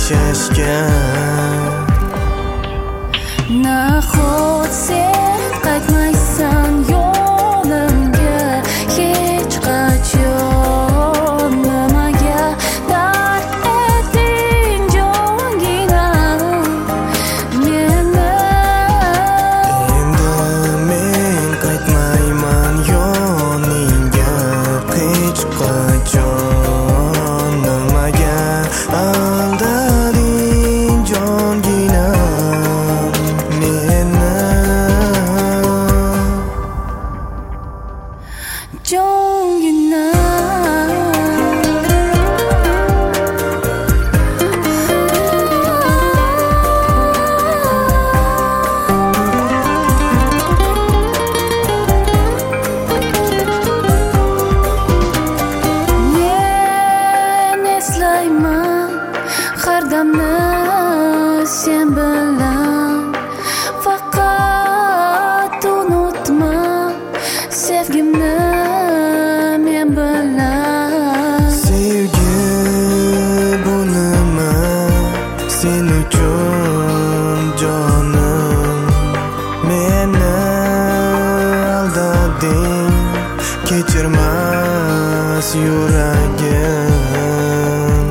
yashashga. Nahot sen qaytmaysan yonimga hech qachon. Nimaga dard etding jonginam meni? Endi men qaytmayman yoningga hech qachon. Nimaga aldading jonginam meni? Men eslayman har damni sen bilan. Faqat unutma sevgimni men bilan. Sevgi bo'laman sen uchun jonim. Meni aldading, kechirmas yuragim.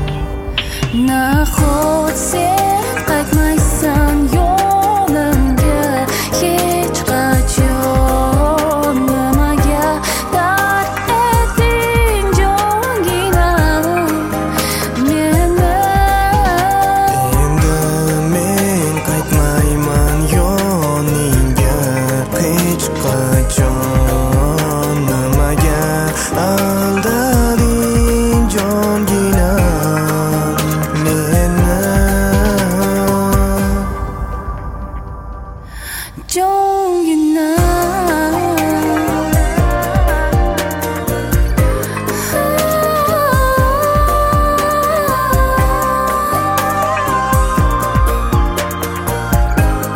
Nahot sen qaytmaysan yonimga hech qachon. Nimaga dard etding jonginam meni? Endi men qaytmayman yoningga hech qachon. Nimaga aldading jonginam meni?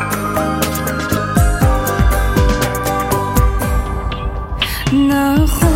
Jonginam.